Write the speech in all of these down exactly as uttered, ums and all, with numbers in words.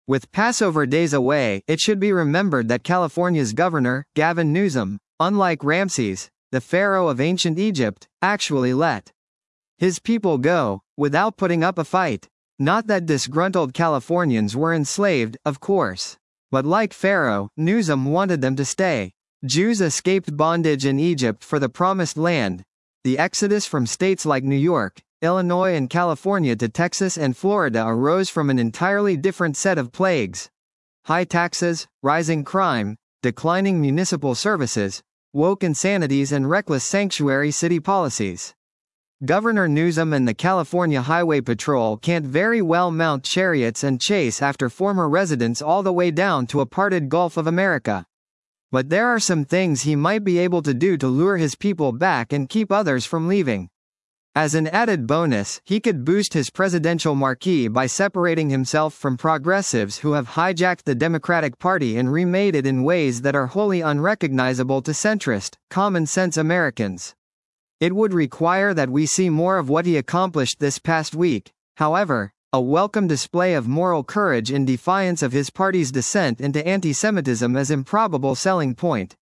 With Passover days away, it should be remembered that California's governor, Gavin Newsom, unlike Ramses, the pharaoh of ancient Egypt, actually let his people go, without putting up a fight. Not that disgruntled Californians were enslaved, of course. But like Pharaoh, Newsom wanted them to stay. Jews escaped bondage in Egypt for the Promised Land. The exodus from states like New York, Illinois and California to Texas and Florida arose from an entirely different set of plagues. High taxes, rising crime, declining municipal services, woke insanities and reckless sanctuary city policies. Governor Newsom and the California Highway Patrol can't very well mount chariots and chase after former residents all the way down to a parted Gulf of America. But there are some things he might be able to do to lure his people back and keep others from leaving. As an added bonus, he could boost his presidential marquee by separating himself from progressives who have hijacked the Democratic Party and remade it in ways that are wholly unrecognizable to centrist, common-sense Americans. It would require that we see more of what he accomplished this past week. However, a welcome display of moral courage in defiance of his party's descent into anti-Semitism as improbable selling point.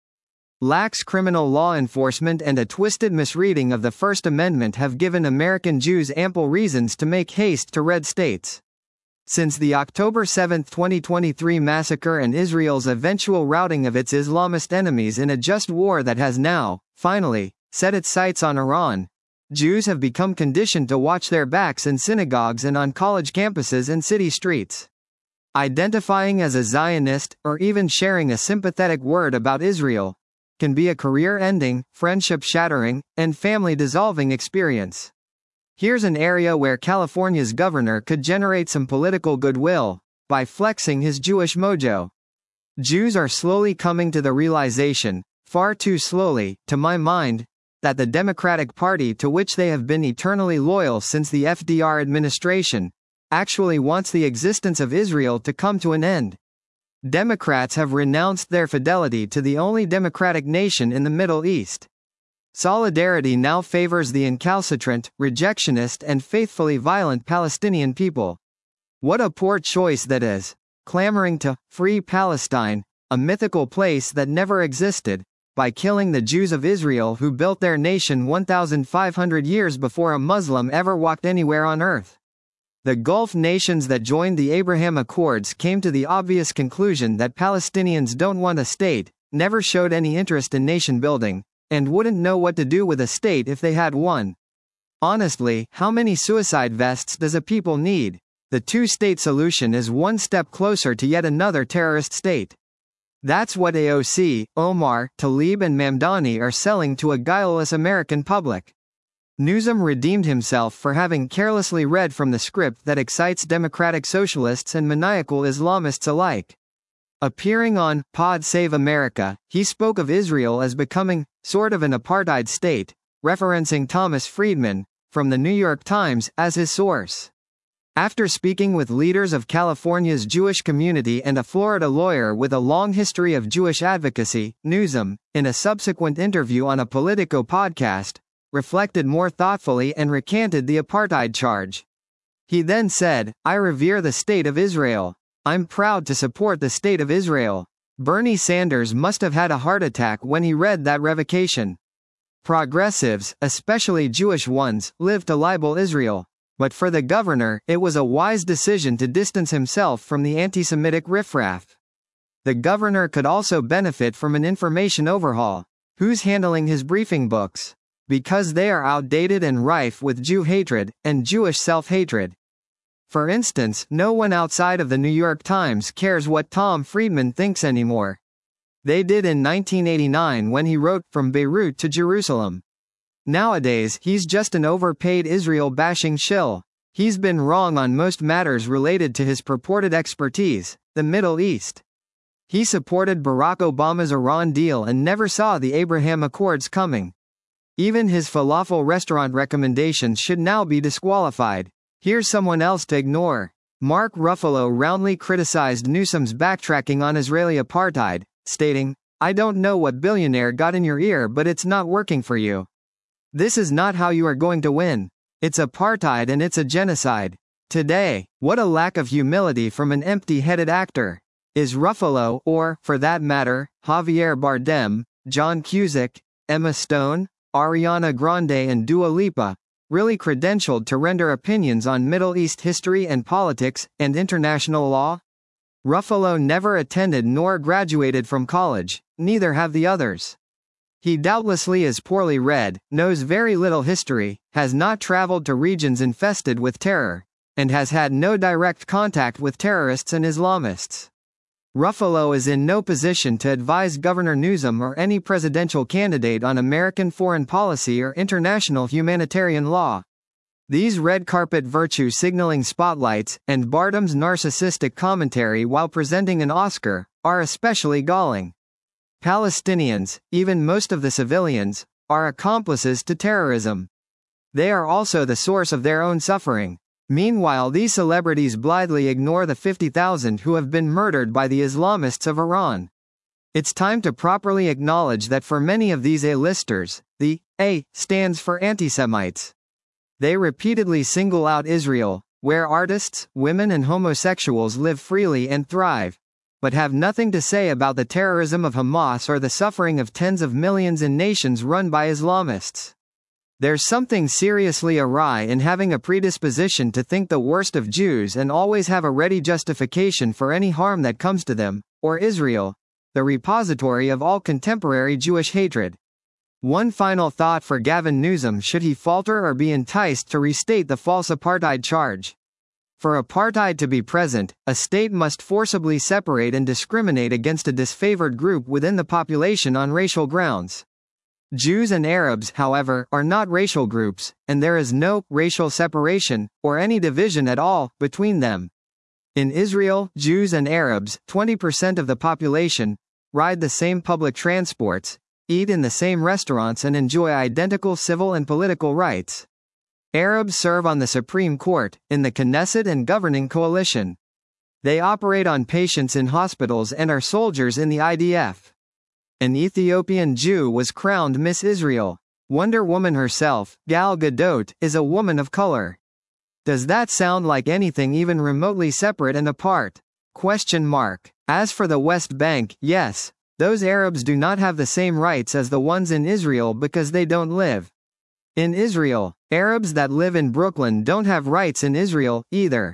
Lax criminal law enforcement and a twisted misreading of the First Amendment have given American Jews ample reasons to make haste to red states. Since the October seventh twenty twenty-three massacre and Israel's eventual routing of its Islamist enemies in a just war that has now, finally, set its sights on Iran, Jews have become conditioned to watch their backs in synagogues and on college campuses and city streets. Identifying as a Zionist, or even sharing a sympathetic word about Israel, can be a career-ending, friendship-shattering, and family-dissolving experience. Here's an area where California's governor could generate some political goodwill, by flexing his Jewish mojo. Jews are slowly coming to the realization, far too slowly, to my mind, that the Democratic Party to which they have been eternally loyal since the F D R administration, actually wants the existence of Israel to come to an end. Democrats have renounced their fidelity to the only democratic nation in the Middle East. Solidarity now favors the incalcitrant, rejectionist and faithfully violent Palestinian people. What a poor choice that is, clamoring to free Palestine, a mythical place that never existed, by killing the Jews of Israel who built their nation one thousand five hundred years before a Muslim ever walked anywhere on earth. The Gulf nations that joined the Abraham Accords came to the obvious conclusion that Palestinians don't want a state, never showed any interest in nation building, and wouldn't know what to do with a state if they had one. Honestly, how many suicide vests does a people need? The two-state solution is one step closer to yet another terrorist state. That's what A O C, Omar, Tlaib and Mamdani are selling to a guileless American public. Newsom redeemed himself for having carelessly read from the script that excites democratic socialists and maniacal Islamists alike. Appearing on Pod Save America, he spoke of Israel as becoming sort of an apartheid state, referencing Thomas Friedman, from the New York Times, as his source. After speaking with leaders of California's Jewish community and a Florida lawyer with a long history of Jewish advocacy, Newsom, in a subsequent interview on a Politico podcast, reflected more thoughtfully and recanted the apartheid charge. He then said, "I revere the state of Israel. I'm proud to support the state of Israel." Bernie Sanders must have had a heart attack when he read that revocation. Progressives, especially Jewish ones, live to libel Israel. But for the governor, it was a wise decision to distance himself from the anti-Semitic riffraff. The governor could also benefit from an information overhaul. Who's handling his briefing books? Because they are outdated and rife with Jew hatred, and Jewish self-hatred. For instance, no one outside of the New York Times cares what Tom Friedman thinks anymore. They did in nineteen eighty-nine when he wrote From Beirut to Jerusalem. Nowadays, he's just an overpaid Israel-bashing shill. He's been wrong on most matters related to his purported expertise, the Middle East. He supported Barack Obama's Iran deal and never saw the Abraham Accords coming. Even his falafel restaurant recommendations should now be disqualified. Here's someone else to ignore. Mark Ruffalo roundly criticized Newsom's backtracking on Israeli apartheid, stating, "I don't know what billionaire got in your ear, but it's not working for you. This is not how you are going to win. It's apartheid and it's a genocide. Today, what a lack of humility from an empty-headed actor. Is Ruffalo, or, for that matter, Javier Bardem, John Cusack, Emma Stone, Ariana Grande and Dua Lipa, really credentialed to render opinions on Middle East history and politics, and international law? Ruffalo never attended nor graduated from college, neither have the others. He doubtlessly is poorly read, knows very little history, has not traveled to regions infested with terror, and has had no direct contact with terrorists and Islamists. Ruffalo is in no position to advise Governor Newsom or any presidential candidate on American foreign policy or international humanitarian law. These red carpet virtue signaling spotlights, and Bardem's narcissistic commentary while presenting an Oscar, are especially galling. Palestinians, even most of the civilians, are accomplices to terrorism. They are also the source of their own suffering. Meanwhile, these celebrities blithely ignore the fifty thousand who have been murdered by the Islamists of Iran. It's time to properly acknowledge that for many of these A-listers, the A stands for anti-Semites. They repeatedly single out Israel, where artists, women and homosexuals live freely and thrive, but have nothing to say about the terrorism of Hamas or the suffering of tens of millions in nations run by Islamists. There's something seriously awry in having a predisposition to think the worst of Jews and always have a ready justification for any harm that comes to them, or Israel, the repository of all contemporary Jewish hatred. One final thought for Gavin Newsom should he falter or be enticed to restate the false apartheid charge. For apartheid to be present, a state must forcibly separate and discriminate against a disfavored group within the population on racial grounds. Jews and Arabs, however, are not racial groups, and there is no racial separation, or any division at all, between them. In Israel, Jews and Arabs, twenty percent of the population, ride the same public transports, eat in the same restaurants and enjoy identical civil and political rights. Arabs serve on the Supreme Court, in the Knesset and governing coalition. They operate on patients in hospitals and are soldiers in the I D F. An Ethiopian Jew was crowned Miss Israel. Wonder Woman herself, Gal Gadot, is a woman of color. Does that sound like anything even remotely separate and apart? Question mark. As for the West Bank, yes, those Arabs do not have the same rights as the ones in Israel because they don't live in Israel. Arabs that live in Brooklyn don't have rights in Israel, either.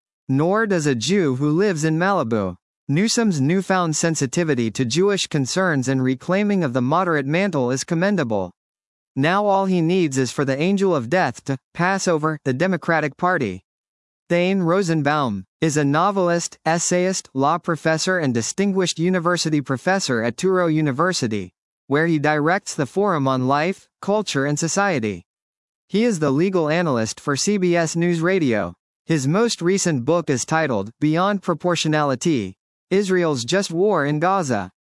Nor does a Jew who lives in Malibu. Newsom's newfound sensitivity to Jewish concerns and reclaiming of the moderate mantle is commendable. Now all he needs is for the angel of death to pass over the Democratic Party. Thane Rosenbaum is a novelist, essayist, law professor and distinguished university professor at Touro University, where he directs the Forum on Life, Culture and Society. He is the legal analyst for C B S News Radio. His most recent book is titled Beyond Proportionality: Israel's Just War in Gaza.